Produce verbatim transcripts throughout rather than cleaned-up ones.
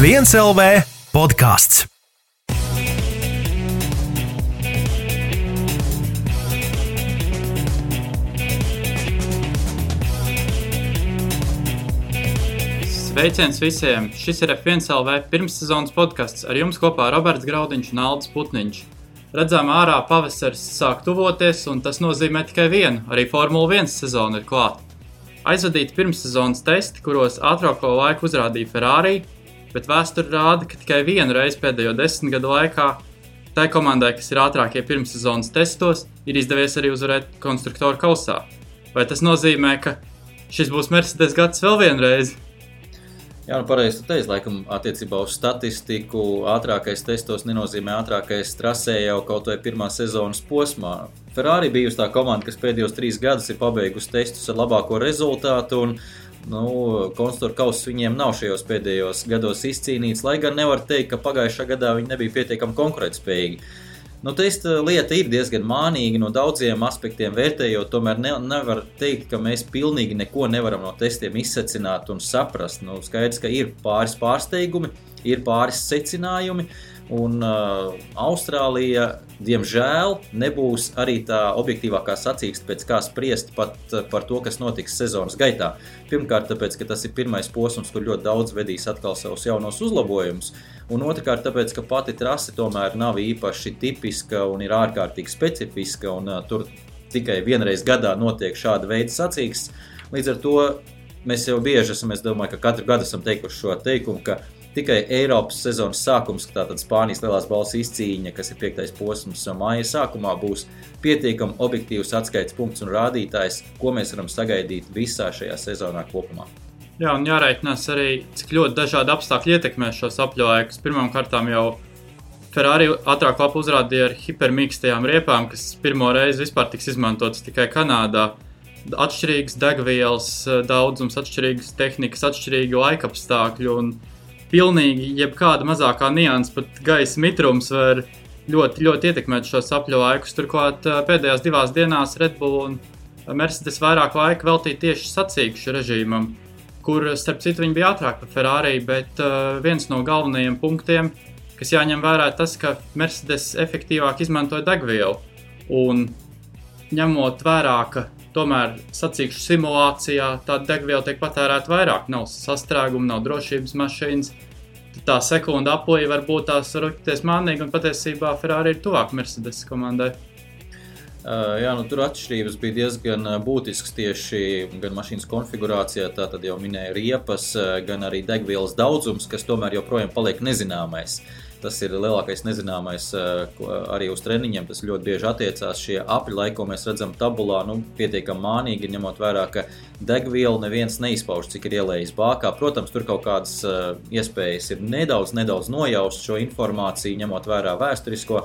viens L V podkāsts. Sveiciens visiem! Šis ir F viens L V pirmssezonas podkasts, ar jums kopā Roberts Graudiņš un Aldis Putniņš. Redzām, ārā pavasaris sāk tuvoties, un tas nozīmē tikai vienu, arī Formula viens sezona ir klāta. Aizvadīti pirmssezonas testi, kuros ātrāko laiku uzrādīja Ferrari, bet vēsture rāda, ka tikai vienu reizi pēdējo desmit gadu laikā tai komandai, kas ir ātrākie pirmssezonas testos, ir izdevies arī uzvarēt konstruktoru kausā. Vai tas nozīmē, ka šis būs Mercedes gads vēl vienreiz? Jā, nu pareizi tu teici, laikam attiecībā uz statistiku ātrākais testos nenozīmē ātrākais trasē jau kaut vai pirmā sezonas posmā. Ferrari bijusi tā komanda, kas pēdējos trīs gadus ir pabeigusi testus ar labāko rezultātu, un nu, konstruktoru kauss viņiem nav šajos pēdējos gados izcīnīts, lai gan nevar teikt, ka pagājušā gadā viņi nebija pietiekami konkurētspējīgi. Nu, testa lieta ir diezgan mānīga no daudziem aspektiem vērtējot, tomēr ne, nevar teikt, ka mēs pilnīgi neko nevaram no testiem izsecināt un saprast. Nu, skaidrs, ka ir pāris pārsteigumi, ir pāris secinājumi, un uh, Austrālija, diemžēl, nebūs arī tā objektīvākā sacīksta, pēc kā spriest pat par to, kas notiks sezonas gaitā. Pirmkārt, tāpēc, ka tas ir pirmais posms, kur ļoti daudz vedīs atkal savus jaunos uzlabojumus, un otrkārt, tāpēc, ka pati trase tomēr nav īpaši tipiska un ir ārkārtīgi specifiska, un uh, tur tikai vienreiz gadā notiek šāda veida sacīksts. Līdz ar to mēs jau bieži esam, es domāju, ka katru gadu esam teikuši šo teikumu, ka tikai Eiropas sezonas sākums, tātad Spānijas lielās balvas izcīņa, kas ir piektais posms māja sākumā, būs pietiekami objektīvs atskaites punkts un rādītājs, ko mēs varam sagaidīt visā šajā sezonā kopumā. Jā, un jāreikinās arī, cik ļoti dažādi apstākļi ietekmē šos apļovēkus. Pirmām kārtām jau Ferrari ātrāk lapu uzrādīja ar hipermīkstajām riepām, kas pirmo reizi vispār tiks izmantotas tikai Kanādā. Atšķirīgas degvielas daudzums, atšķirīgas tehnikas, atšķirīgi laikapstākļi un pilnīgi jebkāda mazākā nianses, pat gaisa mitrums var ļoti, ļoti ietekmēt šos apļovēkus. Turklāt pēdējās divās dienās Red Bull un Mercedes vairāk laika veltīja tieši sacīkšu režīmam, kur, starp citu, viņi bija ātrāk par Ferrari, bet uh, viens no galvenajiem punktiem, kas jāņem vērā, tas, ka Mercedes efektīvāk izmantoja degvielu. Un ņemot vērā, ka tomēr sacīkšu simulācijā tāda degviela tiek patērēta vairāk, nav sastrēguma, nav drošības mašīnas, tad tā sekunda aplija var būt tās rukties mānīgi, un patiesībā Ferrari ir tuvāk Mercedes komandai. Uh, jā, nu tur atšķirības bija diezgan būtisks tieši gan mašīnas konfigurācijā, tātad jau minēja riepas, gan arī degvielas daudzums, kas tomēr joprojām paliek nezināmais. Tas ir lielākais nezināmais arī uz treniņiem, tas ļoti bieži attiecās šie apļi laiki, ko mēs redzam tabulā, nu, pietiekami mānīgi, ņemot vērā, ka degvielu neviens neizpauž, cik ir ielējis bākā. Protams, tur kaut kādas iespējas ir nedaudz, nedaudz nojaust šo informāciju, ņemot vērā vēsturisko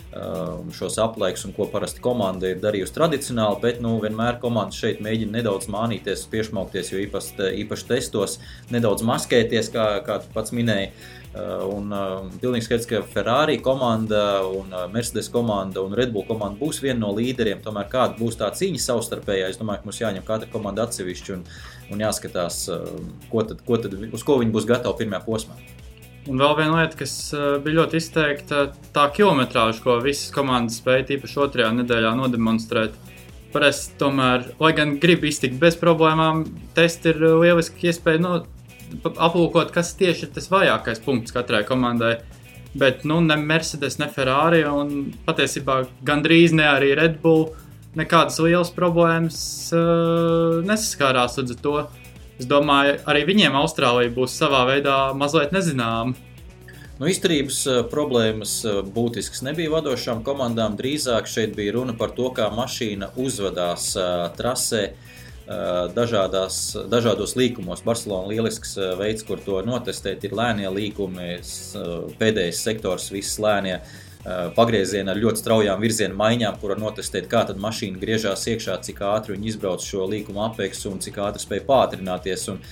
šos aplaikus un ko parasti komanda ir darījusi tradicionāli, bet nu, vienmēr komanda šeit mēģina nedaudz mānīties, piešmaukties, jo īpaši, īpaši testos, nedaudz maskēties, kā, kā tu pats minēji. Un uh, pilnīgi skaidrs, ka Ferrari komanda un uh, Mercedes komanda un Red Bull komanda būs viena no līderiem, tomēr kāda būs tā cīņa savstarpējā. Es domāju, ka mums jāņem katra komanda atsevišķi un, un jāskatās, uh, ko tad, ko tad, uz ko viņi būs gatavi pirmajā posmā. Un vēl viena lieta, kas uh, bija ļoti izteikta, tā kilometrāža, ko visas komandas spēja tīpaši otrajā nedēļā nodemonstrēt. Parasti tomēr, lai gan grib iztikt bez problēmām, testi ir lieliski iespēja no aplūkot, kas tieši ir tas vājākais punkts katrai komandai, bet nu, ne Mercedes, ne Ferrari un patiesībā gandrīz ne arī Red Bull nekādas lielas problēmas uh, nesaskārās līdz to. Es domāju, arī viņiem Austrālija būs savā veidā mazliet nezināma. Nu, izturības problēmas būtisks nebija vadošām komandām, drīzāk šeit bija runa par to, kā mašīna uzvedās uh, trasē, Dažādās, dažādos līkumos. Barcelona lielisks veids, kur to notestēt, ir lēnie līkumi, pēdējais sektors, viss lēnie. pagrieziena ar ļoti straujām virziena maiņām, kur var notestēt, kā tad mašīna griežās iekšā, cik ātri viņi izbrauc šo līkumu apeksu un cik ātri spēj pātrināties. Un,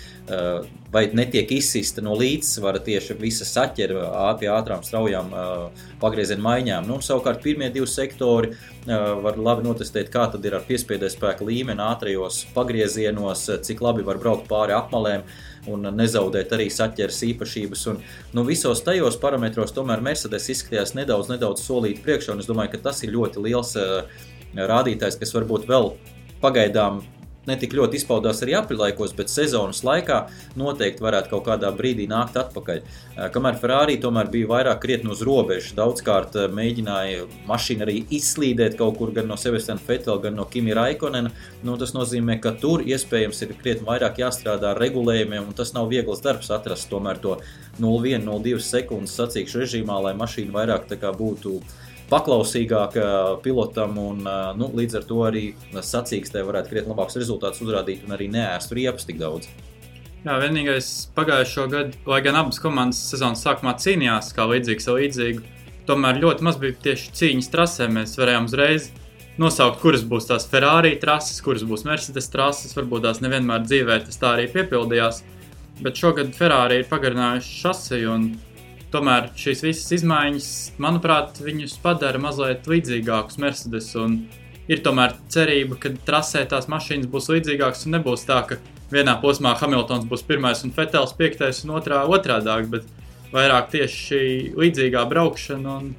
vai netiek izsista no līdzsvara tieši visa saķera pie ātrām straujām pagrieziena maiņām. Nu, un savukārt pirmie divi sektori var labi notestēt, kā tad ir ar piespiedēja spēka līmeni ātrajos pagriezienos, cik labi var braukt pāri apmalēm un nezaudēt arī saķeres īpašības. Un, nu, visos tajos parametros tomēr Mercedes izskatījās nedaudz, nedaudz solīti priekšā, un es domāju, ka tas ir ļoti liels uh, rādītājs, kas varbūt vēl pagaidām netik ļoti izpaudās arī aprilaikos, bet sezonas laikā noteikti varētu kaut kādā brīdī nākt atpakaļ. Uh, kamēr Ferrari tomēr bija vairāk krietni uz robežu, daudzkārt uh, mēģināja mašīnu arī izslīdēt kaut kur gan no Sebastiana Vettel, gan no Kimi Raikkonena. Nu, tas nozīmē, ka tur iespējams ir krietni vairāk jāstrādā ar regulējumiem, un tas nav viegls darbs atrast tomēr to nulle viena nulle divi sekundes sacīkšu režīmā, lai mašīna vairāk tā kā būtu paklausīgāk pilotam un nu, līdz ar to arī sacīkstē varētu krietni labāks rezultātus uzrādīt un arī neēst riepas tik daudz. Jā, vienīgais pagājušo gadu, lai gan abas komandas sezonas sākumā cīnījās kā līdzīgs ar līdzīgu, tomēr ļoti maz bija tieši cīņas trasē. Mēs varējām uzreiz nosaukt, kuras būs tās Ferrari trases, kuras būs Mercedes trases, varbūt tās nevienmēr dzīvē tas tā arī piepildījās, bet šogad Ferrari ir pagarinājuši šasi un tomēr šīs visas izmaiņas, manuprāt, viņus padara mazliet līdzīgākus Mercedes un ir tomēr cerība, ka trasē tās mašīnas būs līdzīgākas un nebūs tā, ka vienā posmā Hamiltons būs pirmais un Vettels piektais un otrā otrādāk, bet vairāk tieši šī līdzīgā braukšana un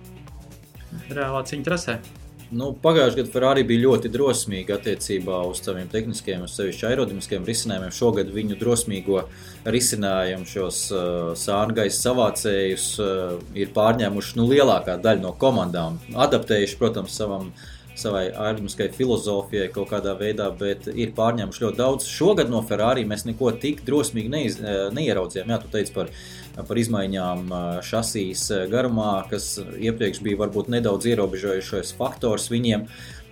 reālā cīņa trasē. Nu, pagājušajā gadā Ferrari bija ļoti drosmīgi attiecībā uz saviem tehniskiem, uz sevišķi aerodinamiskiem risinājumiem. Šogad viņu drosmīgo risinājumu šos uh, sāngaisa savācējus uh, ir pārņēmuši nu, lielākā daļa no komandām. Adaptējuši, protams, savam, savai aerodinamiskai filozofijai kaut kādā veidā, bet ir pārņēmuši ļoti daudz. Šogad no Ferrari mēs neko tik drosmīgi neiz, neieraudzījām. Jā, tu teici par par izmaiņām šasīs garumā, kas iepriekš bija varbūt nedaudz ierobežojušais faktors viņiem.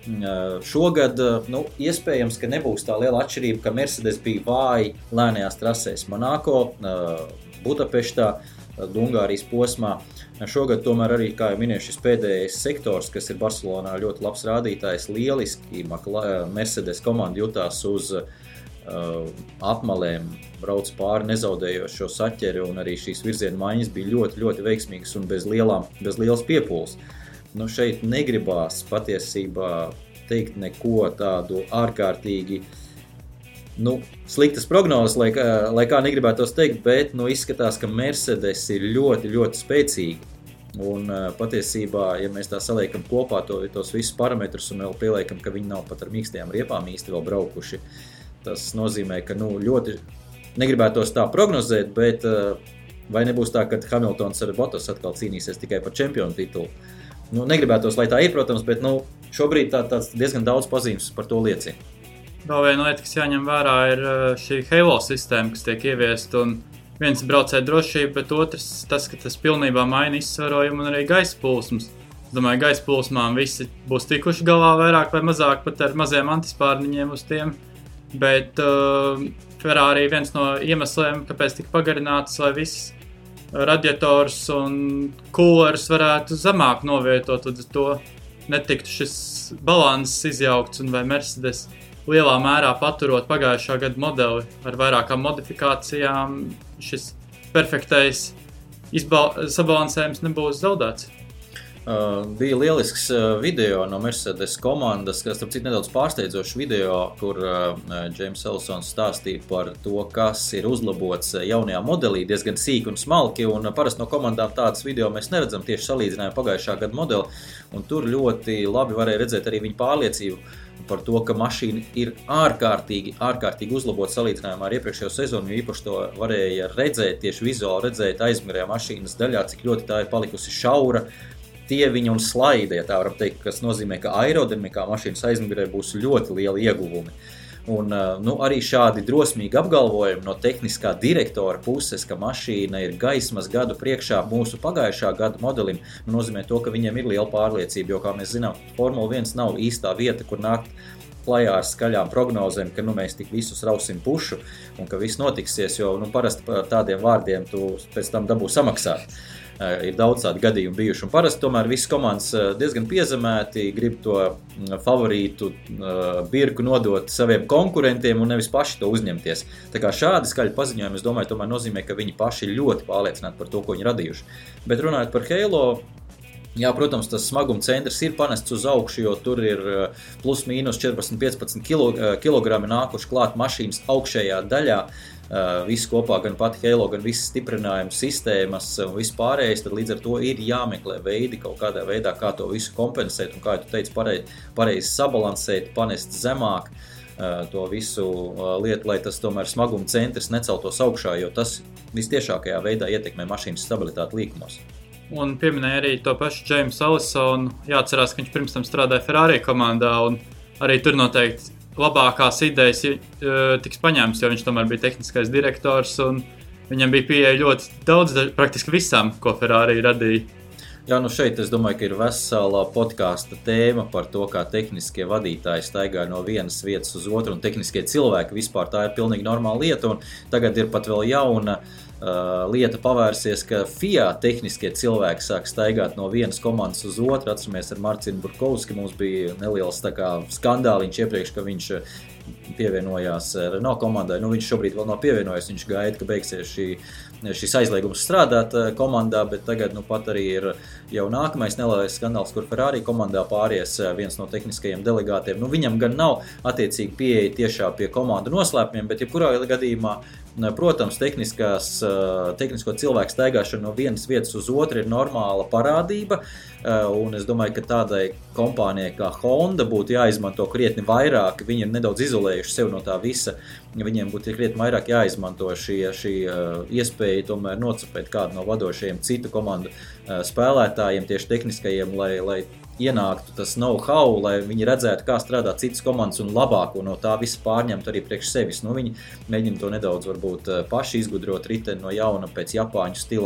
Šogad, nu, iespējams, ka nebūs tā liela atšķirība, ka Mercedes bija vāji lēnajās trasēs Monako, Budapeštā, Ungārijas posmā. Šogad tomēr arī, kā jau minēju, šis pēdējais sektors, kas ir Barcelonā ļoti labs rādītājs, lieliski Mercedes komanda jutās uz Uh, apmalēm, brauc pāri nezaudējot šo saķeri un arī šīs virziena maiņas bija ļoti, ļoti veiksmīgas un bez, lielām, bez lielas piepūles. Nu, šeit negribās patiesībā teikt neko tādu ārkārtīgi nu, sliktas prognozes, lai, lai kā negribētos teikt, bet nu, izskatās, ka Mercedes ir ļoti, ļoti spēcīgi. Un uh, patiesībā, ja mēs tā saliekam kopā to, tos visus parametrus un vēl pieliekam, ka viņi nav pat ar mīkstajām riepām īsti vēl braukuši, tas nozīmē, ka nu, ļoti negribētos tā prognozēt, bet uh, vai nebūs tā, ka Hamiltons ar Bottas atkal cīnīsies tikai par čempionu titulu. Nu, negribētos, lai tā ir, protams, bet nu, šobrīd tā, tāds diezgan daudz pazīmes par to liecina. Vēl viena lieta, kas jāņem vērā, ir šī Halo sistēma, kas tiek ieviest, un viens braucēja drošība, bet otrs tas, ka tas pilnībā maina izsvarojumu un arī gaisa plūsmas. Es domāju, gaisa plūsmām visi būs tikuši galā vairāk vai mazāk pat ar maziem antispārniņiem uz tiem. Bet uh, Ferrari viens no iemesliem, kāpēc tika pagarināts, lai viss radiators un kūlers varētu zemāk novietot, tad to netiktu šis balanss izjaukts un vai Mercedes lielā mērā paturot pagājušā gada modeli ar vairākām modifikācijām, šis perfektais izbal- sabalansējums nebūs zaudēts. Uh, bija lielisks uh, video no Mercedes komandas, kas starp citu nedaudz pārsteidzošs video, kur uh, James Ellsons stāstīja par to, kas ir uzlabots jaunajā modelī, diezgan sīki un smalki, un uh, parasti no komandām tādas video mēs neredzam tieši salīdzinājumu pagājušā gada modeli, un tur ļoti labi varēja redzēt arī viņa pārliecību par to, ka mašīna ir ārkārtīgi, ārkārtīgi uzlabot salīdzinājumā ar iepriekšējo sezonu, jo īpaši to varēja redzēt, tieši vizuāli redzēt aizmugurējā mašīnas daļā, cik ļoti tā ir palikusi šaura, tieviņa un slaide, ja tā varam teikt, kas nozīmē, ka aerodinamikā mašīnas aizmugurē būs ļoti lieli ieguvumi. Un nu, arī šādi drosmīgi apgalvojumi no tehniskā direktora puses, ka mašīna ir gaismas gadu priekšā mūsu pagājušā gada modelim, nozīmē to, ka viņiem ir liela pārliecība, jo, kā mēs zinām, Formula viens nav īstā vieta, kur nākt klajā ar skaļām prognozēm, ka nu, mēs tik visus rausim pušu un ka viss notiksies, jo nu, parasti par tādiem vārdiem tu pēc tam dabū samaksāt. ir daudz tādu gadījumu bijuši. Un parasti tomēr visas komandas diezgan piezemēti, grib to favorītu birku nodot saviem konkurentiem un nevis paši to uzņemties. Tā kā šādi skaļi paziņojumi, es domāju, tomēr nozīmē, ka viņi paši ir ļoti pārliecināti par to, ko viņi radījuši. Bet runājot par Halo, jā, protams, tas smaguma centrs ir panests uz augšu, jo tur ir plus mīnus četrpadsmit piecpadsmit kilogrami nākuši klāt mašīnas augšējā daļā. Uh, visu kopā, gan pati Halo, gan visas stiprinājuma sistēmas un viss pārējais, tad līdz ar to ir jāmeklē veidi kaut kādā veidā, kā to visu kompensēt un, kā tu teici, pareizi, pareizi sabalansēt, panest zemāk uh, to visu uh, lietu, lai tas tomēr smaguma centrs neceltos augšā, jo tas vistiešākajā veidā ietekmē mašīnas stabilitāti līkumos. Un pieminēja arī to pašu Jamesu Allisonu, jāatcerās, ka viņš pirms tam strādāja Ferrari komandā un arī tur noteikti labākās idejas uh, tiks paņemts, jo viņš tomēr bija tehniskais direktors un viņam bija pieeja ļoti daudz, praktiski visam, ko Ferrari radīja. Jā, nu šeit es domāju, ka ir vesela podkāsta tēma par to, kā tehniskie vadītāji staigā no vienas vietas uz otru un tehniskie cilvēki vispār tā ir pilnīgi normāla lieta un tagad ir pat vēl jauna uh, lieta pavērsies, ka F I A tehniskie cilvēki sāk staigāt no vienas komandas uz otru. Atceramies ar Marcinu Burkovski, mums bija neliels tā kā skandāliņš iepriekš, ka viņš pievienojās Renault komandai. Nu, viņš šobrīd vēl nav pievienojies, viņš gaida, ka beigsies šī, šis aizliegums strādāt komandā, bet tagad nu, pat arī ir jau nākamais nelielais skandāls, kur Ferrari komandā pāries viens no tehniskajiem delegātiem. Nu, viņam gan nav attiecīgi pieeja tiešā pie komandu noslēpumiem, bet jebkurā gadījumā, protams, tehnisko cilvēku staigāšana no vienas vietas uz otru ir normāla parādība, un es domāju, ka tādai kompānijai kā Honda būtu jāizmanto krietni vairāk, viņi ir nedaudz izolējuši sev no tā visa, viņiem būtu krietni vairāk jāizmanto šī, šī iespēja tomēr nocapēt kādu no vadošajiem citu komandu spēlētājiem, tieši tehniskajiem, lai, lai ienāktu tas know-how, lai viņi redzētu, kā strādā citas komandas un labāko no tā visa pārņemt arī priekš sevis. Nu, viņi mēģina to nedaudz varbūt paši izgudrot riteni no jauna pēc japāņu stila,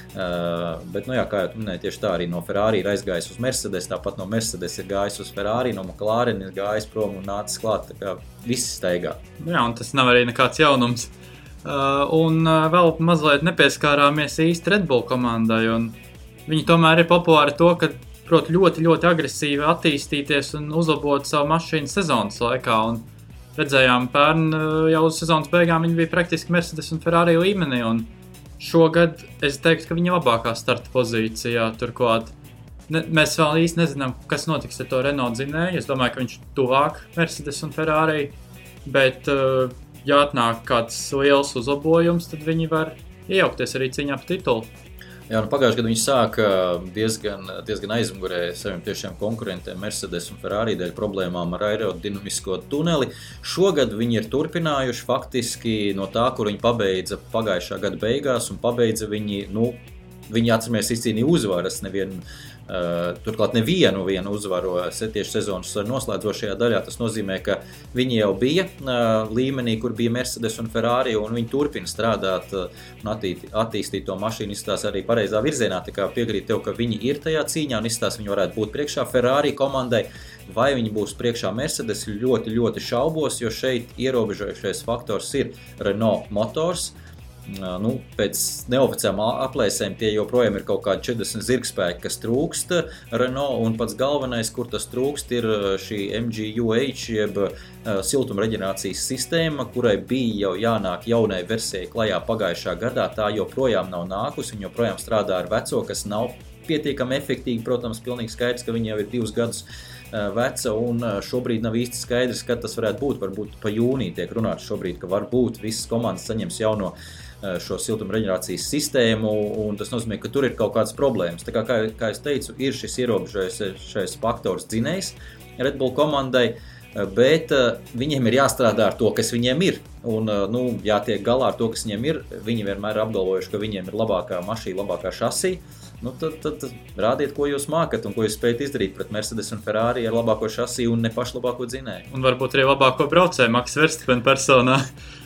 uh, bet, nu jā, kā jau tu minēji, tieši tā arī no Ferrari ir aizgājis uz Mercedes, tāpat no Mercedes ir gājis uz Ferrari, no McLaren ir gājis prom un nācis klāt, tā kā visi staigā. Jā, un tas nav arī nekāds jaunums. Uh, un uh, vēl mazliet nepieskārāmies īsti Red Bull komandai, un viņi tomēr ir populāri to, ka prot ļoti, ļoti agresīvi attīstīties un uzlabot savu mašīnu sezonas laikā. Un redzējām, pērn jau uz sezonas beigām viņi bija praktiski Mercedes un Ferrari līmenī. Un šogad es teiktu, ka viņi labākā starta pozīcijā turklāt. Ne, mēs vēl īsti nezinām, kas notiks ar to Renault dzinēju. Es domāju, ka viņš tuvāk Mercedes un Ferrari. Bet, ja atnāk kāds liels uzlabojums, tad viņi var iejaukties arī cīņā par titulu. Jā, nu pagājušajā gadā viņi sāka diezgan, diezgan aizmugurē saviem tiešiem konkurentiem Mercedes un Ferrari dēļ problēmām ar aerodinamisko tuneli. Šogad viņi ir turpinājuši faktiski no tā, kur viņi pabeidza pagājušā gada beigās, un pabeidza viņi, nu, viņi atceramies izcīnīja uzvaras, nevienu, uh, turklāt nevienu vienu uzvaru tieši sezonas noslēdzošajā daļā. Tas nozīmē, ka viņi jau bija uh, līmenī, kur bija Mercedes un Ferrari, un viņi turpina strādāt uh, un attīt, attīstīt to mašīnu, izstās arī pareizā virzienā. Tā kā piekrīt tev, ka viņi ir tajā cīņā un izstās viņi varētu būt priekšā Ferrari komandai. Vai viņi būs priekšā Mercedes, ļoti, ļoti šaubos, jo šeit ierobežojušais faktors ir Renault motors. Nu, pēc neoficiālām aplēsēm tie joprojām ir kaut kādi četrdesmit zirgspēki, kas trūkst Renault, un pats galvenais, kur tas trūkst, ir šī M G U H, jeb siltumreģenerācijas sistēma, kurai bija jau jānāk jaunai versijai klajā pagājušā gadā. Tā joprojām nav nākusi, viņa joprojām strādā ar veco, kas nav pietiekami efektīgi. Protams, pilnīgi skaidrs, ka viņa jau ir divus gadus veca, un šobrīd nav īsti skaidrs, kad tas varētu būt. Varbūt pa jūniju tiek runāts šobrīd, ka varbūt visas komandas saņems jauno šo siltumreģenerācijas sistēmu, un tas nozīmē, ka tur ir kaut kādas problēmas. Tā kā, kā, kā es teicu, ir šis ierobežojušais faktors dzinējs Red Bull komandai, bet viņiem ir jāstrādā ar to, kas viņiem ir. Un, nu, jātiek galā ar to, kas viņiem ir. Viņi vienmēr ir apgalvojuši, ka viņiem ir labākā mašīna, labākā šasija. Nu, tad, tad, tad rādiet, ko jūs mākat un ko jūs spējat izdarīt pret Mercedes un Ferrari ar labāko šasiju un ne pašu labāko dzinēju. Un varbūt arī labāko braucēju Max Verstappen personā.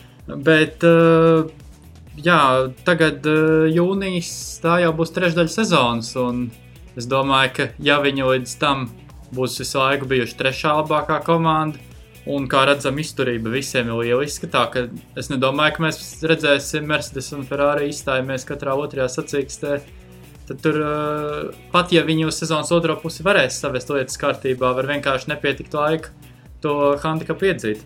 Bet... Uh... Jā, tagad uh, jūnijas tā jau būs trešdaļa sezonas, un es domāju, ka ja viņi līdz tam būs visu laiku bijuši trešā labākā komanda, un kā redzam, izturība visiem ir lieliska, tā ka es nedomāju, ka mēs redzēsim Mercedes un Ferrari izstājamies katrā otrajā sacīkstē tad tur pat, ja viņi uz sezonas otro pusi varēs savest lietas kārtībā, var vienkārši nepietikt laika to handikapu iedzīt.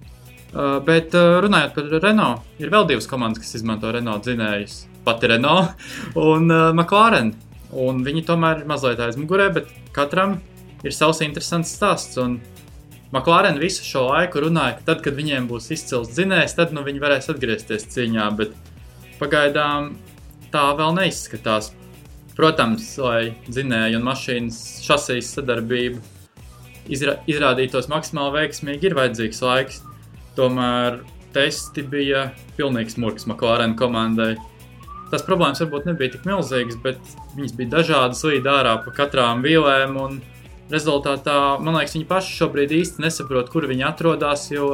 Bet runājot par Renault, ir vēl divas komandas, kas izmanto Renault dzinējus. Pati Renault un McLaren. Un viņi tomēr ir mazliet aizmugurē, bet katram ir savs interesants stāsts. Un McLaren visu šo laiku runāja, ka tad, kad viņiem būs izcils dzinējs, tad nu, viņi varēs atgriezties cīņā, bet pagaidām tā vēl neizskatās. Protams, lai dzinēju un mašīnas šasijas sadarbība izra- izrādītos maksimāli veiksmīgi, ir vajadzīgs laiks. Tomēr testi bija pilnīgs murks McLaren komandai. Tas problēmas varbūt nebija tik milzīgas, bet viņas bija dažādas, līd ārā pa katrām vīlēm, un rezultātā, man liekas, viņi paši šobrīd īsti nesaprot, kur viņi atrodas, jo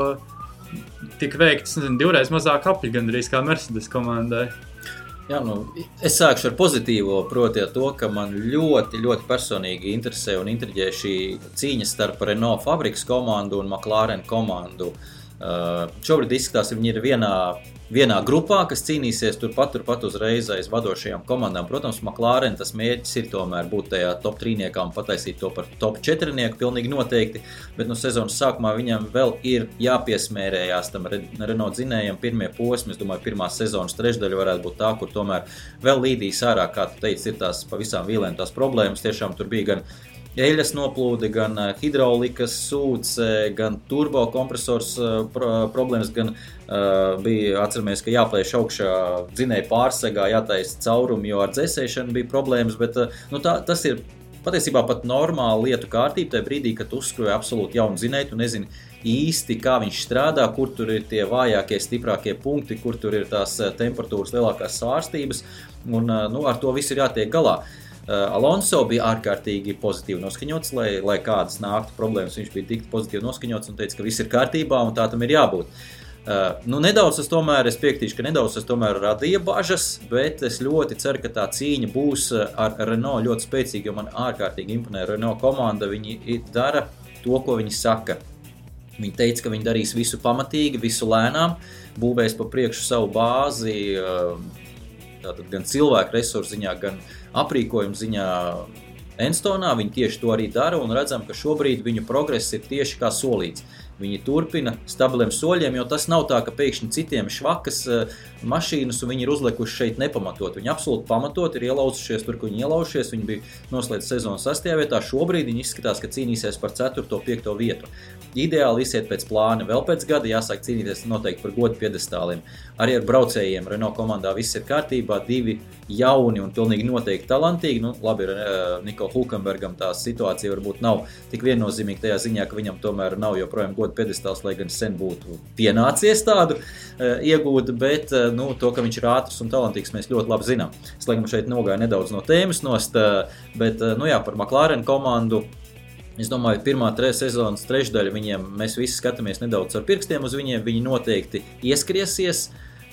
tika veikts, nezinu, divreiz mazāk apļi gandrīz kā Mercedes komandai. Jā, nu, es sākšu ar pozitīvo, proti ar to, ka man ļoti, ļoti personīgi interesē un intriģē šī cīņa starp Renault fabrikas komandu un McLaren komandu. Uh, šobrīd izskatās, ka viņi ir vienā, vienā grupā, kas cīnīsies turpat, turpat uzreiz aiz vadošajām komandām. Protams, McLaren tas mērķis ir tomēr būt tajā top trīniekā un pataisīt to par top četrnieku, pilnīgi noteikti, bet no sezonas sākumā viņam vēl ir jāpiesmērējās tam Renault dzinējam pirmie posmi. Es domāju, pirmā sezonas trešdaļa varētu būt tā, kur tomēr vēl līdīs ārā, kā tu teici, ir tās pa visām vīlēm tās problēmas. Tiešām tur bija gan eļas noplūde, gan hidraulikas sūce, gan turbo kompresors pro, problēmas, gan uh, bija, atceramies, ka jāplēš augšā dzinēja pārsegā, jātaisa caurumi, jo ar dzēsēšanu bija problēmas, bet uh, nu, tā, tas ir patiesībā pat normāla lietu kārtība, tajā brīdī, kad uzskroja absolūti jaunu dzinēju, tu nezini īsti, kā viņš strādā, kur tur ir tie vājākie, stiprākie punkti, kur tur ir tās temperatūras lielākās svārstības, un uh, nu, ar to viss ir jātiek galā. Alonso bija ārkārtīgi pozitīvi noskaņots, lai, lai kādas nāktu problēmas, viņš bija tik pozitīvi noskaņots un teica, ka viss ir kārtībā un tā tam ir jābūt. Uh, nu, nedaudz es tomēr, es piektīšu, ka nedaudz es tomēr radīja bažas, bet es ļoti ceru, ka tā cīņa būs ar Renault ļoti spēcīga, jo man ārkārtīgi imponē Renault komanda, viņi dara to, ko viņi saka. Viņi teica, ka viņi darīs visu pamatīgi, visu lēnām, būvēs pa priekšu savu bāzi, uh, tātad gan cilvēku resursu ziņā, gan aprīkojumu ziņā Enstonā. Viņi tieši to arī dara un redzam, ka šobrīd viņu progress ir tieši kā solīts. Viņi turpina stabiliem soļiem, jo tas nav tā, ka pēkšņi citiem švakas uh, mašīnas un viņi ir uzlikuši šeit nepamatot. Viņi absolūti pamatot ir ielauzušies tur, kur viņi ielaušies. Viņi bija noslēdz sezonu sastajā vietā. Šobrīd viņi izskatās, ka cīnīsies par ceturto piekto vietu. Ideāli iziet pēc plāna. Vēl pēc gada jāsāk cīnīties noteikti par godu piedestāliem. Arī ar braucējiem Renault komandā viss ir kārtībā. Divi jauni un pilnīgi noteikti talantīgi. Nu, labi, uh, Niko Hulkenbergam tā situācija varbūt nav tik viennozīmīga tajā ziņā, ka viņam tomēr nav joprojām godu piedestāls, lai gan sen būtu pienācies tādu uh, iegūt, bet uh, nu, to, ka viņš ir ātrs un talantīgs, mēs ļoti labi zinām. Es laikam šeit nogāju nedaudz no tēmas nost, uh, bet uh, nu jā, par McLaren komandu. Es domāju, pirmā tre, sezonas trešdaļa viņiem, mēs visi skatāmies nedaudz ar pirkstiem uz viņiem, viņi noteikti ieskriesies,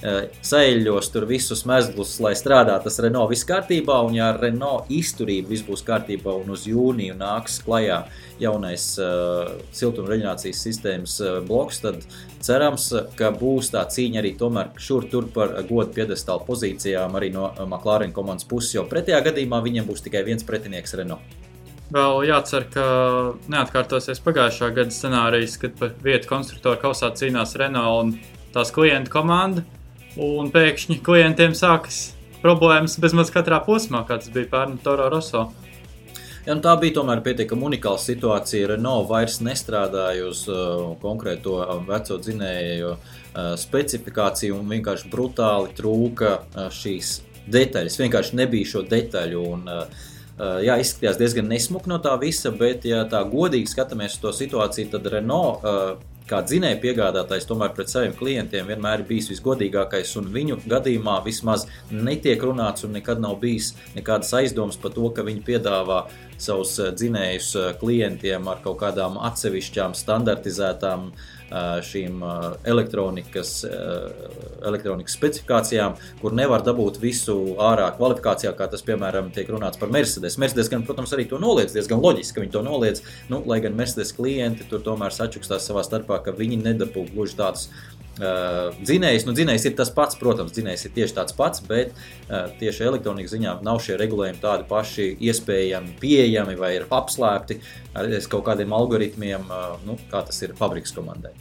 saeļļos tur visus mezglus, lai strādā tas Renault viss kārtībā, un ja ar Renault izturību viss būs kārtībā un uz jūniju nāks klajā jaunais uh, siltuma reģionācijas sistēmas uh, bloks, tad cerams, ka būs tā cīņa arī tomēr šur tur par godu piedestālu pozīcijām arī no McLaren komandas puses, jo pretējā gadījumā viņiem būs tikai viens pretinieks Renault. Vēl jācer, ka neatkārtosies pagājušā gada scenārijs, kad par vietu konstruktoru kausā cīnās Renault un tās klientu komanda, un pēkšņi klientiem sākas problēmas bezmaz katrā posmā, kā tas bija pērn Toro Rosso. Ja, nu tā bija tomēr pietiekami unikāla situācija. Renault vairs nestrādāja uz uh, konkrēto um, veco dzinēju uh, specifikāciju un vienkārši brutāli trūka uh, šīs detaļas. Vienkārši nebija šo detaļu un uh, Jā, izskatījās diezgan nesmuki no tā visa, bet ja tā godīgi skatāmies uz to situāciju, tad Renault kā dzinēja piegādātājs tomēr pret saviem klientiem vienmēr ir bijis visgodīgākais un viņu gadījumā vismaz netiek runāts un nekad nav bijis nekādas aizdomas par to, ka viņi piedāvā savus dzinējus klientiem ar kaut kādām atsevišķām standartizētām šīm elektronikas, elektronikas specifikācijām, kur nevar dabūt visu ārā kvalifikācijā, kā tas, piemēram, tiek runāts par Mercedes. Mercedes gan, protams, arī to noliedz, diezgan loģiski, ka viņi to noliedz, nu, lai gan Mercedes klienti tur tomēr sačukstās savā starpā, ka viņi nedabū gluži tādus Uh, dzinējs, nu dzinējs ir tas pats, protams, dzinējs ir tieši tāds pats, bet uh, tieši elektronikas ziņā nav šie regulējumi tādi paši iespējami, pieejami vai ir apslēpti ar kaut kādiem algoritmiem, uh, nu, kā tas ir fabrikas komandai.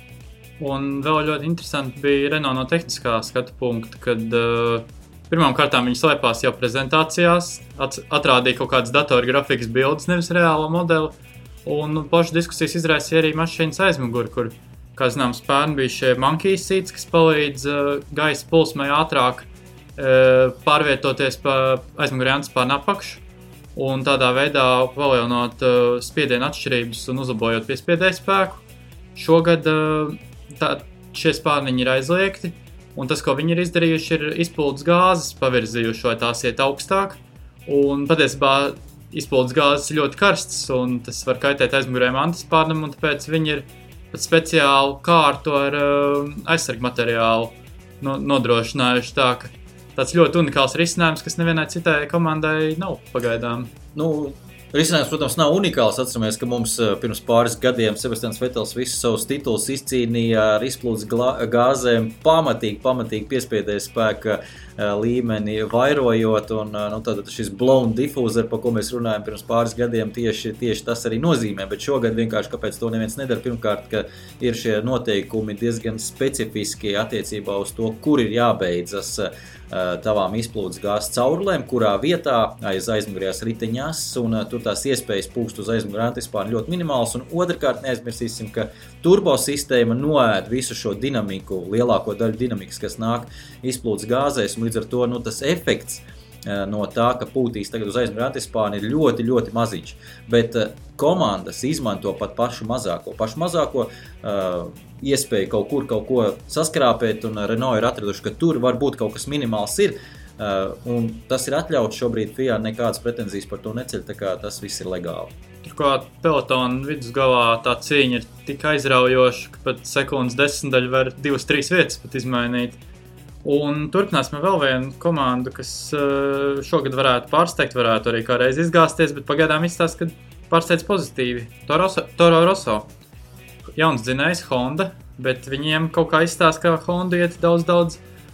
Un vēl ļoti interesanti bija Renault no tehniskā skatu punkta, kad uh, pirmām kārtām viņi slēpās jau prezentācijās, atrādīja kaut kādas datora grafikas bildes, nevis reālo modeli, un plašas diskusijas izraisīja arī mašīnas aizmuguri, kur kā zinām, spērni bija šie monkey seats, kas palīdz uh, gaisa plūsmai ātrāk uh, pārvietoties pa aizmugurē antspārnu apakšu un tādā veidā palielinot uh, spiedienu atšķirības un uzlabojot piespiedēju spēku. Šogad uh, tā, šie spārniņi ir aizliegti, un tas, ko viņi ir izdarījuši, ir izpildes gāzes pavirzījuši, vai tās iet augstāk. Un patiesībā izpildes gāzes ir ļoti karstas, un tas var kaitēt aizmugurējiem antspārnam, un tāpēc viņi ir pat speciālu kārtu ar uh, aizsargu materiālu no, nodrošinājuši tā, ka tāds ļoti unikāls risinājums, kas nevienai citai komandai nav pagaidām. Nu, risinājums, protams, nav unikāls. Atceramies, ka mums uh, pirms pāris gadiem Sebastians Vettels visus savus titulus izcīnīja ar izplūdes gāzēm pamatīgi, pamatīgi piespiedēja spēka līmeni vairojot, un nu, tātad šis blown diffuser, par ko mēs runājam pirms pāris gadiem, tieši, tieši tas arī nozīmē, bet šogad vienkārši, kāpēc to neviens nedara, pirmkārt, ka ir šie noteikumi diezgan specifiski attiecībā uz to, kur ir jābeidzas tavām izplūdes gāzes caurulēm, kurā vietā aiz aizmugurējās riteņās, un tur tās iespējas pūkst uz aizmugurē antispārni ļoti minimāls, un otrkārt neaizmirsīsim, ka turbosistēma noēd visu šo dinamiku, lielāko daļu dinamikas, kas nāk izplūdes gāzēs, un līdz ar to nu, tas efekts no tā, ka pūtīs tagad uz aizmugurē antispārni ir ļoti, ļoti maziņš. Bet uh, komandas izmanto pat pašu mazāko. Pašu mazāko uh, iespēju kaut kur kaut ko saskrāpēt, un Renault ir atraduši, ka tur varbūt kaut kas minimāls ir. Uh, un tas ir atļauts šobrīd F I A, nekādas pretenzijas par to neceļ, tā kā tas viss ir legāli. Turklāt pelotona vidusgalā tā cīņa ir tik aizraujoša, ka pat sekundes desmitdaļa var divas, trīs vietas pat izmainīt. Un turpināsim vēl vienu komandu, kas uh, šogad varētu pārsteigt, varētu arī kādreiz izgāzties, bet pagaidām izstāst, ka pārsteidz pozitīvi. Toro, Toro Rosso. Jauns dzinējs Honda, bet viņiem kaut kā izstāst, ka Honda iet daudz, daudz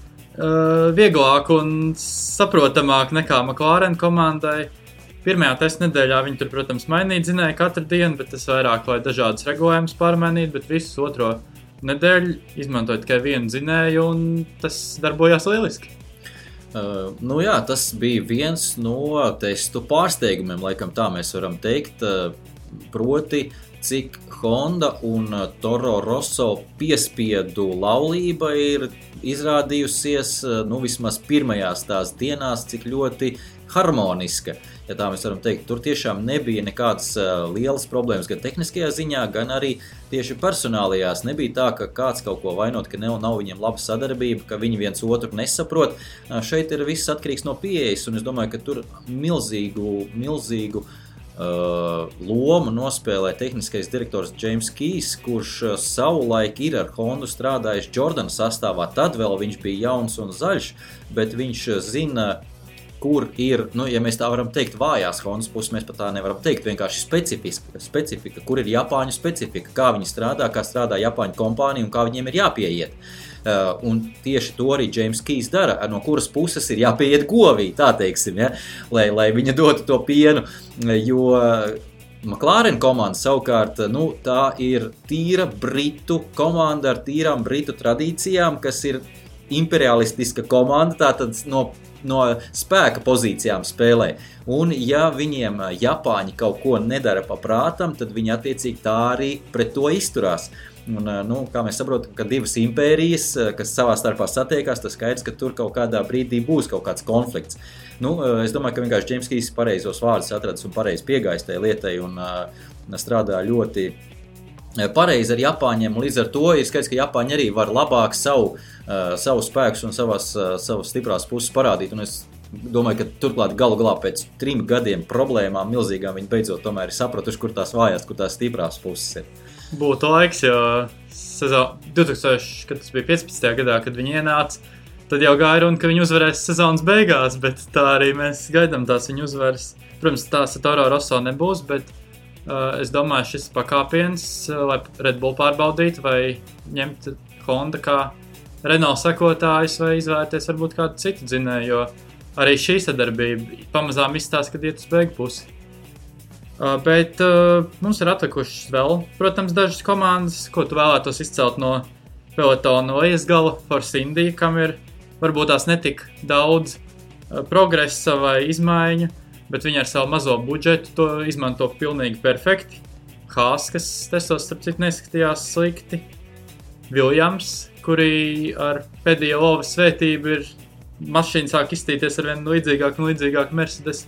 uh, vieglāk un saprotamāk nekā McLaren komandai. Pirmajā testa nedēļā viņi tur, protams, mainīja dzinēju katru dienu, bet tas vairāk, lai dažādas regulējumus pārmainīt, bet visus otro nedēļu izmantoja tikai vienu dzinēju, un tas darbojās lieliski. Uh, nu jā, tas bija viens no testu pārsteigumiem, laikam tā mēs varam teikt, uh, proti, cik Honda un Toro Rosso piespiedu laulība ir izrādījusies, uh, nu vismaz pirmajās tās dienās, cik ļoti harmoniska. Ja tā mēs varam teikt, tur tiešām nebija nekādas uh, lielas problēmas gan tehniskajā ziņā, gan arī tieši personālajās. Nebija tā, ka kāds kaut ko vainot, ka nav, nav viņiem laba sadarbība, ka viņi viens otru nesaprot. Uh, šeit ir viss atkarīgs no pieejas, un es domāju, ka tur milzīgu, milzīgu uh, lomu nospēlē tehniskais direktors James Keys, kurš uh, savulaik ir ar Hondu strādājis Jordan sastāvā. Tad vēl viņš bija jauns un zaļš, bet viņš uh, zina, kur ir, nu, ja mēs tā varam teikt, vājās Hondas puses, mēs pat tā nevaram teikt, vienkārši specifika, specifika, kur ir Japāņu specifika, kā viņi strādā, kā strādā Japāņu kompānija un kā viņiem ir jāpieiet. Uh, un tieši to arī James Keys dara, no kuras puses ir jāpieiet govī, tā teiksim, ja? lai, lai viņa dotu to pienu, jo McLaren komanda savukārt, nu, tā ir tīra britu komanda ar tīrām britu tradīcijām, kas ir imperialistiska komanda, tātad no no spēka pozīcijām spēlē. Un ja viņiem Japāņi kaut ko nedara pa prātam, tad viņi attiecīgi tā arī pret to izturās. Un, nu, kā mēs saprotam, ka divas impērijas, kas savā starpā satiekās, tas skaidrs, ka tur kaut kādā brīdī būs kaut kāds konflikts. Nu, es domāju, ka vienkārši James Keys pareizos vārdus atradis un pareizi piegājis tajā lietai un uh, strādā ļoti pareizi ar Japāņiem, un līdz ar to ir skaidrs, ka Japāņi arī var labāk savu, uh, savu spēkus un savas, uh, savas stiprās puses parādīt, un es domāju, ka turklāt galu galā pēc trim gadiem problēmām milzīgām viņi beidzot tomēr ir sapratuši, kur tās vājās, kur tās stiprās puses ir. Būtu laiks, jo sezon, divtūkstoši, kad tas bija piecpadsmitajā gadā, kad viņi ienāca, tad jau gāja runa, ka viņi uzvarēs sezonas beigās, bet tā arī mēs gaidām tās viņu uzvaras. Protams, tās Toro Rosso nebūs, bet Uh, es domāju, šis pakāpiens, uh, lai Red Bull pārbaudītu vai ņemt Honda kā Renault sekotājus vai izvēlēties varbūt kādu citu dzinēju, jo arī šī sadarbība pamazām izstāsta, kad iet uz beigu pusi. Uh, bet uh, mums ir atlikušas vēl, protams, dažas komandas, ko tu vēlētos izcelt no pelotona lejas gala, Force India, kam ir varbūt tās netik daudz uh, progresa vai izmaiņu, bet viņi ar savu mazo budžetu to izmanto pilnīgi perfekti. Haas, kas testos starp citu neskatījās slikti. Williams, kuri ar pēdējo lovas svētību ir mašīna sāk izstīties ar vien līdzīgāku un līdzīgāku Mercedes.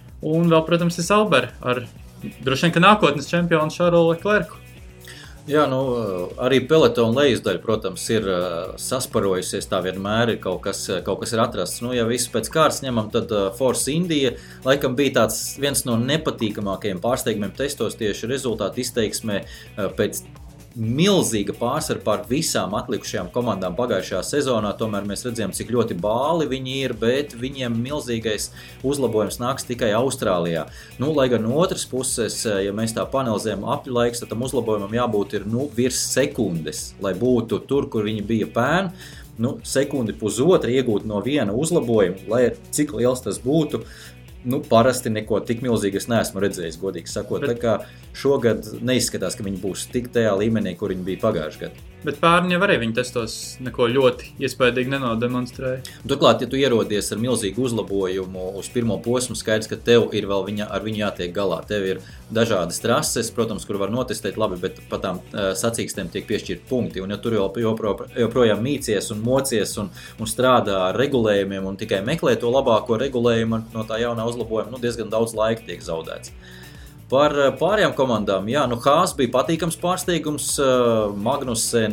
Un vēl, protams, ir Sauber ar droši vien, ka nākotnes čempionu Charlesu Leclercu. Jā, nu, arī pelotona lejasdaļa, protams, ir sasparojusies, tā vienmēr ir kaut kas, kaut kas ir atrasts. Nu, ja visu pēc kārtas ņemam, tad Force India laikam bija tāds viens no nepatīkamākajiem pārsteigumiem testos tieši rezultātu izteiksmē pēc milzīga pārsvara pār visām atlikušajām komandām pagājušajā sezonā. Tomēr mēs redzējām, cik ļoti bāli viņi ir, bet viņiem milzīgais uzlabojums nāks tikai Austrālijā. Nu, lai gan no otras puses, ja mēs tā panelizējam apļu laiks, tad tam uzlabojumam jābūt ir nu, virs sekundes, lai būtu tur, kur viņi bija pērn. Nu, sekundi pusotra iegūt no viena uzlabojuma, lai cik liels tas būtu. Nu, parasti neko tik milzīgi es neesmu redzējis, godīgi sakot. Bet, tā kā šogad neizskatās, ka viņi būs tik tajā līmenī, kur viņi bija pagājuši gadu. Bet pērni jau arī viņi testos neko ļoti iespējīgi nenodemonstrēja. Turklāt, ja tu ierodies ar milzīgu uzlabojumu uz pirmo posmu, skaidrs, ka tev ir vēl viņa, ar viņu jātiek galā. Tev ir dažādas trases, protams, kur var notestēt labi, bet pat tām uh, sacīkstēm tiek piešķirt punkti. Un ja tur jau jopro, joprojām mīcies un mocies un, un strādā ar regulējumiem un tikai meklē to labāko regulējumu no tā jaunā uzlabojuma, nu, diezgan daudz laika tiek zaudēts. Par pārējām komandām, jā, nu Haas bija patīkams pārsteigums, Magnussen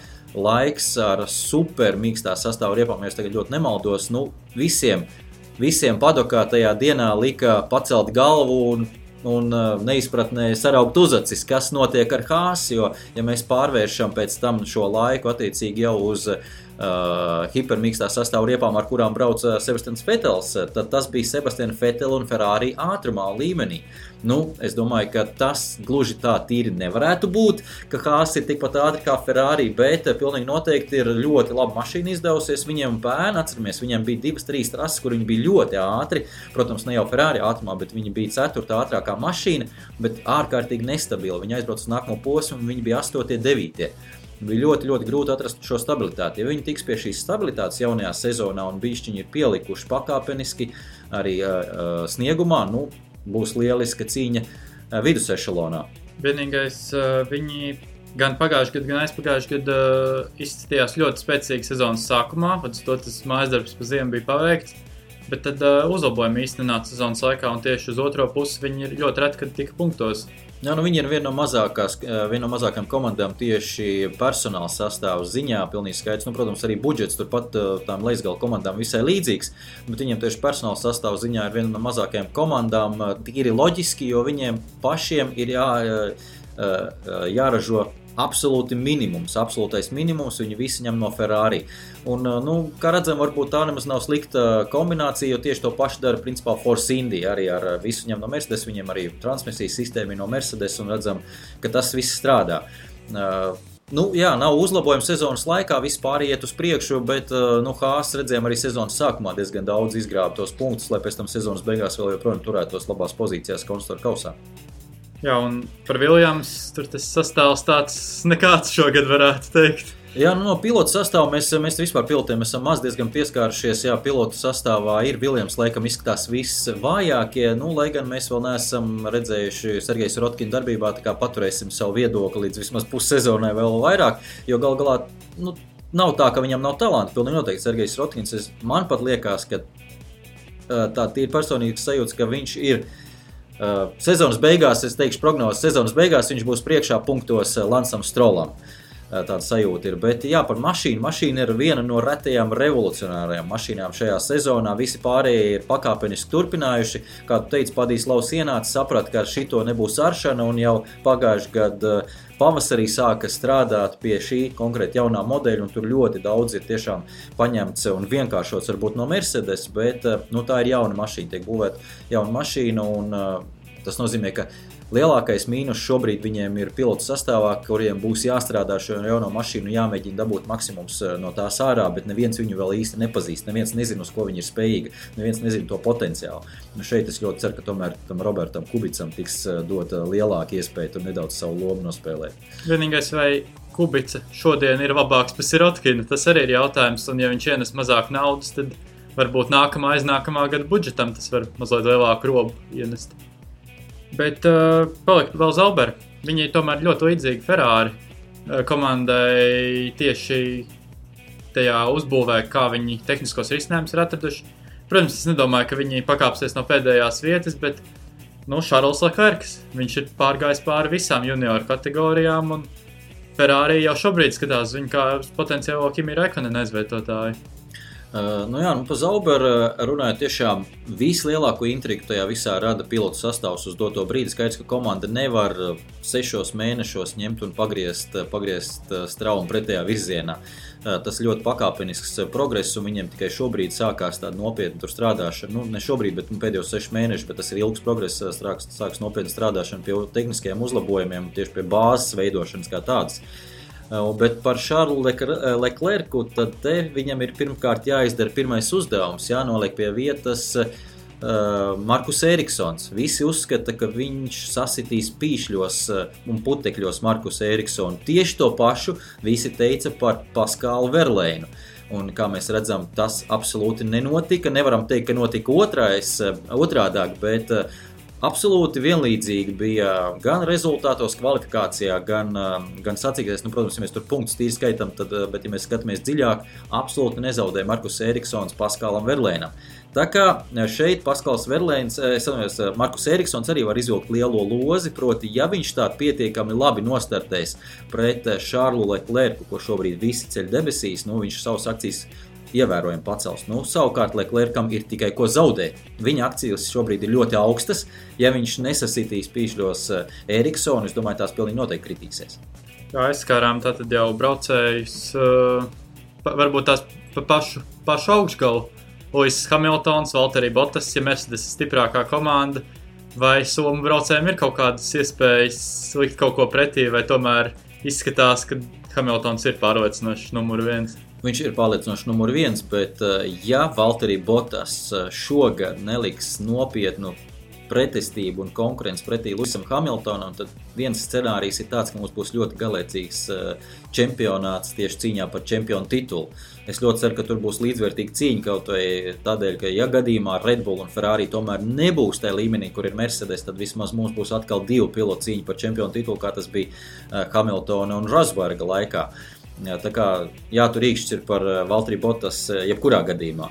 laiks ar super mīkstā sastāvu riepām, ja es tagad ļoti nemaldos, nu visiem, visiem padokā tajā dienā lika pacelt galvu un, un neizpratnē saraugt uzacis, kas notiek ar Haas, jo ja mēs pārvēršam pēc tam šo laiku attiecīgi jau uz Uh, hipermīkstā sastāvu riepām, ar kurām brauc uh, Sebastians Vettels, tad tas bija Sebastiana Vettela un Ferrari ātrumā līmenī. Nu, es domāju, ka tas gluži tā tīri nevarētu būt, ka Haas ir tikpat ātri kā Ferrari, bet uh, pilnīgi noteikti ir ļoti laba mašīna izdevusies. Viņiem pērn, atceramies, viņiem bija divas, trīs trases, kur viņi bija ļoti ātri. Protams, ne jau Ferrari ātrumā, bet viņi bija ceturtā ātrākā mašīna, bet ārkārtīgi nestabila. Viņi aizbrauc uz nākamo posmu un viņi bija astotie, devītie. Bija ļoti, ļoti grūti atrast šo stabilitāti. Ja viņi tiks pie šīs stabilitātes jaunajā sezonā un bišķiņi ir pielikuši pakāpeniski arī uh, sniegumā, nu, būs lieliska cīņa uh, vidus ešelonā. Vienīgais, uh, viņi gan pagājuši gadu, gan aizpagājuši gadu uh, izskatījās ļoti spēcīgi sezonas sākumā, un to tas mājasdarbs pa ziemu bija paveikts, bet tad uh, uzlabojumi īsti nenāca sezonas laikā, un tieši uz otro pusi viņi ir ļoti reti, kad tika punktos. Jā, nu viņi ir viena no, mazākās, viena no mazākām komandām tieši personāla sastāvu ziņā, pilnīgi skaidrs. Nu, protams, arī budžets turpat tām lejasgala komandām visai līdzīgs, bet viņiem tieši personāla sastāvu ziņā ir viena no mazākajām komandām. Tīri loģiski, jo viņiem pašiem ir jā, jāražo absolūti minimums, absolūtais minimums, viņi visi ņem no Ferrari. Un, nu, kā redzam, varbūt tā nemaz nav slikta kombinācija, jo tieši to pašu dara principā Force India, arī ar visu ņem no Mercedes, viņiem arī transmisijas sistēma no Mercedes, un redzam, ka tas viss strādā. Uh, nu, jā, nav uzlabojumi sezonas laikā, viss pāri iet uz priekšu, bet, uh, nu, Haas redzējām arī sezonas sākumā diezgan daudz izgrāba tos punktus, lai pēc tam sezonas beigās vēl joprojām turētos labās pozīcijās konstruktoru kausā. Jā, un par Williams tur tas sastāvs tāds nekāds šogad varētu teikt. Jā, nu, no pilotu sastāvu mēs, mēs vispār pilotiem esam maz diezgan pieskārušies. Jā, pilotu sastāvā ir Williams, laikam izskatās viss vājākie, nu, lai gan mēs vēl neesam redzējuši Sergeja Sirotkina darbībā, tā kā paturēsim savu viedokli līdz vismaz pussezonai vēl vairāk, jo gal galā, nu, nav tā, ka viņam nav talanta, pilnīgi noteikti Sergejs Sirotkins. Man pat liekas, ka tā ir personīgs sajūta, ka viņš ir Uh, sezonas beigās, es teikšu prognozes, sezonas beigās viņš būs priekšā punktos Lansam Strollam. Uh, tāda sajūta ir. Bet jā, par mašīnu. Mašīna ir viena no retajām revolucionārajām mašīnām šajā sezonā. Visi pārējie ir pakāpeniski turpinājuši. Kā tu teici, Padijs Laus ienāca, saprat, ka šito nebūs aršana, un jau pagājuši gadu uh, pavasarī sāka strādāt pie šī konkrēti jaunā modeļa, un tur ļoti daudz ir tiešām paņemts un vienkāršots varbūt no Mercedes, bet nu, tā ir jauna mašīna, tiek būvēta jauna mašīna, un uh, tas nozīmē, ka lielākais mīnus šobrīd viņiem ir pilotu sastāvā, kuriem būs jāstrādā šo jauno mašīnu, jāmēģina dabūt maksimums no tās ārā, bet neviens viņu vēl īsti nepazīst, neviens nezina, uz ko viņi ir spējīgi, neviens nezina to potenciālu. Nu, šeit es ļoti ceru, ka tomēr tam Robertam Kubicam tiks dot lielāka iespēja tur nedaudz savu lomu nospēlēt. Vienīgais, vai Kubica šodien ir labāks par Sirotkinu, tas arī ir jautājums, un ja viņš ienes mazāk naudas, tad varbūt nākamā aiznākamā gada budžetam tas var mazliet lielāku robu ienest. Bet uh, palikt vēl Zauber. Viņi tomēr ļoti līdzīgi Ferrari uh, komandai tieši tajā uzbūvē, kā viņi tehniskos risinājumus ir atraduši. Protams, es nedomāju, ka viņi pakāpsies no pēdējās vietas, bet nu, Šarls Leclercs, viņš ir pārgājis pāri visām junioru kategorijām, un Ferrari jau šobrīd skatās viņu kā potenciālo Kimi Räikkönen aizvietotāju. Uh, nu jā, nu pa Zauberu runājot, tiešām vislielāko intrigu tajā visā rada pilotu sastāvs uz doto brīdi. Skaidrs, ka komanda nevar sešos mēnešos ņemt un pagriezt, pagriezt straumu pretējā virzienā. Uh, tas ļoti pakāpenisks progress, un viņiem tikai šobrīd sākās tāda nopietna tur strādāšana. Nu, ne šobrīd, bet pēdējos sešus mēnešus, bet tas ir ilgs progress, sāks, sāks nopietna strādāšana pie tehniskajiem uzlabojumiem, tieši pie bāzes veidošanas kā tādas. Bet par Šarlu Leclercu, tad te viņam ir pirmkārt jāizdara pirmais uzdevums, jānoliek pie vietas uh, Markus Eriksons. Visi uzskata, ka viņš sasitīs pīšļos uh, un putekļos Markus Eriksonu. Tieši to pašu visi teica par Paskalu Verleinu. Un, kā mēs redzam, tas absolūti nenotika. Nevaram teikt, ka notika otrais, uh, otrādāk, bet uh, absolūti vienlīdzīgi bija gan rezultātos, kvalifikācijā, gan, gan sacīkties. Nu, protams, ja mēs tur punktus tīri skaitam, tad, bet ja mēs skatāmies dziļāk, absolūti nezaudēja Markus Eriksons Paskalam Verleinam. Tā kā šeit Paskals Verleins, es atceros, Markus Eriksons arī var izvilkt lielo lozi, proti, ja viņš tā pietiekami labi nostartēs pret Šarlu Leclercu, ko šobrīd visi ceļ debesīs, nu, viņš savas akcijas ievērojami pacels. Nu, savukārt Leclercam ir tikai ko zaudēt. Viņa akcijas šobrīd ir ļoti augstas. Ja viņš nesasitīs pīšļos Eriksonu, es domāju, tās pilnīgi noteikti kritīsies. Jā, aizskārām tātad jau braucējus, uh, pa, varbūt tās pa pašu, pašu augšgalu. Lewis Hamiltons, Valtteri Bottas, ja Mercedes ir stiprākā komanda, vai somu braucējiem ir kaut kādas iespējas likt kaut ko pretī, vai tomēr izskatās, ka Hamiltons ir pārliecinošs numur viens. Viņš ir pārliecinošs numur viens, bet ja Valtteri Bottas šogad neliks nopietnu pretestību un konkurenci pretī Lewisam Hamiltonam, tad viens scenārijs ir tāds, ka mums būs ļoti galēcīgs čempionāts tieši cīņā par čempionu titulu. Es ļoti ceru, ka tur būs līdzvērtīga cīņa, kaut vai tādēļ, ka ja gadījumā Red Bull un Ferrari tomēr nebūs tajā līmenī, kur ir Mercedes, tad vismaz mums būs atkal divu pilotu cīņa par čempionu titulu, kā tas bija Hamiltona un Rosberga laikā. Jā, tā kā jātur īkšķis ir par Valtteri Bottas jebkurā gadījumā.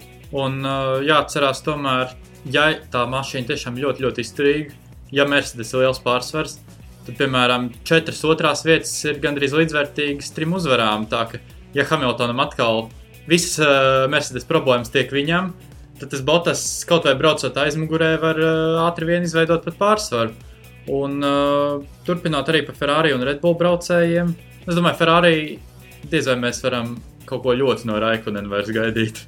Un jāatcerās tomēr, ja tā mašīna tiešām ļoti, ļoti izturīga, ja Mercedes ir liels pārsvars, tad, piemēram, četras otrās vietas ir gandrīz līdzvērtīgas trim uzvarām. Tā ka, ja Hamiltonam atkal visas Mercedes problēmas tiek viņam, tad tas Bottas kaut vai braucot aizmugurē var ātri vien izveidot pat pārsvaru. Un turpinot arī par Ferrari un Red Bull braucējiem, es domāju, Ferrari diez vai mēs varam kaut ko ļoti no Räikkönen vairs gaidīt.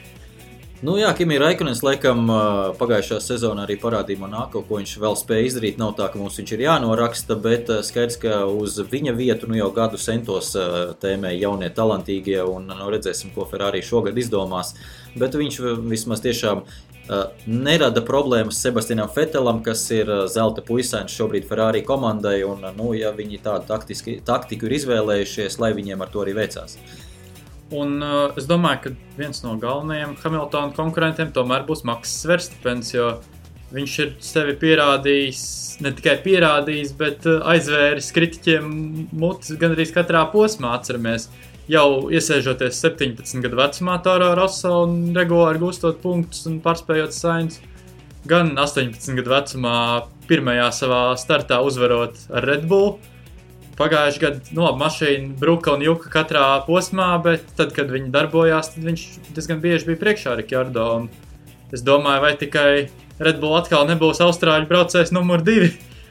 Nu jā, Kimi Räikkönens laikam pagājušā sezonā arī parādīja Monako, ko viņš vēl spēja izdarīt. Nav tā, ka mums viņš ir jānoraksta, bet skaidrs, ka uz viņa vietu nu jau gadu centos tēmē jaunie talantīgie un nu, redzēsim, ko Ferrari šogad izdomās. Bet viņš vismaz tiešām nerada problēmas Sebastianam Vettelam, kas ir zelta puisainis šobrīd Ferrari komandai, un nu, ja viņi tādu taktiski, taktiku ir izvēlējušies, lai viņiem ar to arī veicās. Un uh, es domāju, ka viens no galvenajiem Hamiltona konkurentiem tomēr būs Maks Verstapens, jo viņš ir sevi pierādījis, ne tikai pierādījis, bet uh, aizvēris kritiķiem mutis gandrīz katrā posmā, atceramies. Jau iesēžoties septiņpadsmit gadu vecumā Toro Rosso un regulāri gūstot punktus un pārspējot Sainz, gan astoņpadsmit gadu vecumā pirmajā savā startā uzvarot ar Red Bull. Pagājuši gadu, nu labi, mašīna bruka un juka katrā posmā, bet tad, kad viņi darbojās, tad viņš diezgan bieži bija priekšā Ricciardo. Un es domāju, vai tikai Red Bull atkal nebūs austrāļu braucējs numur divi.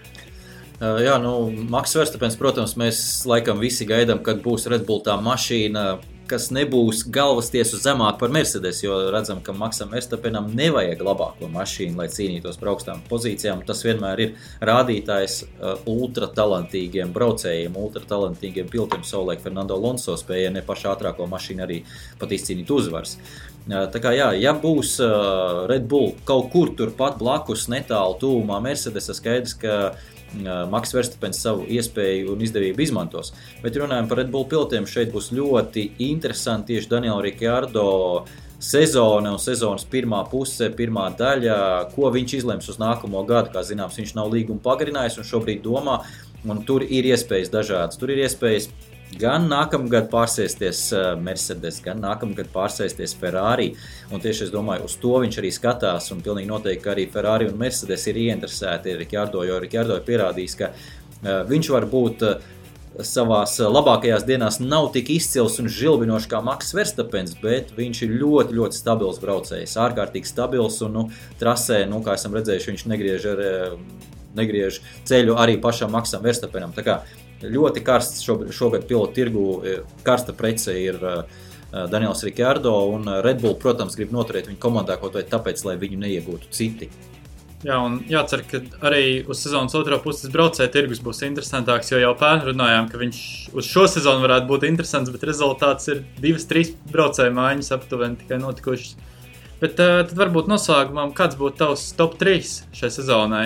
Uh, jā, nu, Maks Verstapens, protams, mēs laikam visi gaidām, kad būs Red Bull tā mašīna, kas nebūs galvas tiesu zemāk par Mercedes, jo redzam, ka Maksam Verstappenam nevajag labāko mašīnu, lai cīnītos par augstām pozīcijām. Tas vienmēr ir rādītājs uh, ultratalantīgiem braucējiem, ultratalantīgiem pilotiem. Savulaik Fernando Alonso spēja ne pašu ātrāko mašīnu arī pat izcīnīt uzvaras. Uh, tā kā jā, ja būs uh, Red Bull kaut kur turpat blakus netālu tuvumā Mercedes, skaidrs, ka Maks Verstappens savu iespēju un izdevību izmantos. Bet runājot par Red Bull pilotiem, šeit būs ļoti interesanti tieši Daniela Ricciardo sezona un sezonas pirmā puse, pirmā daļa, ko viņš izlems uz nākamo gadu. Kā zināms, viņš nav līgumu pagarinājis un šobrīd domā, un tur ir iespējas dažādas. Tur ir iespējas gan nākamgad pārsēsties Mercedes, gan nākamgad pārsēsties Ferrari. Un tieši es domāju, uz to viņš arī skatās, un pilnīgi noteikti, ka arī Ferrari un Mercedes ir ieinteresēti Ricciardo, jo Ricciardo ir pierādījis, ka viņš var būt savās labākajās dienās nav tik izcils un žilbinošs kā Maks Verstappens, bet viņš ir ļoti, ļoti stabils braucējs, ārkārtīgi stabils, un nu, trasē, nu, kā esam redzējuši, viņš negriež, ar, negriež ceļu arī pašam Maksam Verstappenam. Tā kā ļoti karsts šogad pilotu tirgu, karsta prece ir Daniels Ricciardo, un Red Bull, protams, grib noturēt viņu komandā kaut vai tāpēc, lai viņu neiegūtu citi. Jā, un jācer, ka arī uz sezonas otrā puses braucēja tirgus būs interesantāks, jo jau pērn runājām, ka viņš uz šo sezonu varētu būt interesants, bet rezultāts ir divas, trīs braucēja mājiņas aptuveni tikai notikušas. Bet tad varbūt noslēgumam, kāds būtu tavs top trīs šai sezonai?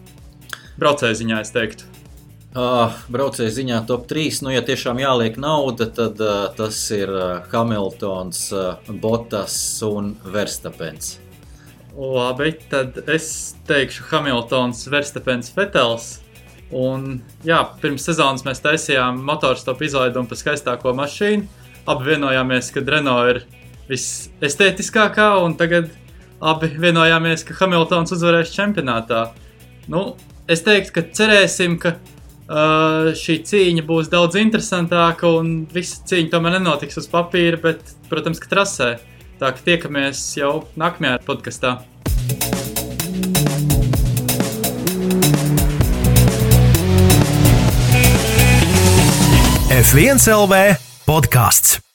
Braucēja ziņā, es teiktu. Uh, braucēja ziņā top trīs, nu ja tiešām jāliek nauda, tad uh, tas ir uh, Hamiltons, uh, Bottas un Verstappens. Labi, tad es teikšu Hamiltons, Verstappens, Vettels. Un jā, pirms sezonas mēs taisījām motorstop izlaidumu par skaistāko mašīnu. Abi vienojāmies, ka Renault ir visestētiskākā, un tagad abi vienojāmies, ka Hamiltons uzvarēs čempionātā. Nu, es teiktu, ka cerēsim, ka Uh, šī cīņa būs daudz interesantāka un visa cīņa tomēr nenotiks uz papīra, bet, protams, ka trasē. Tā ka tiekamies jau nākamajā podkastā. F viens L V podcasts.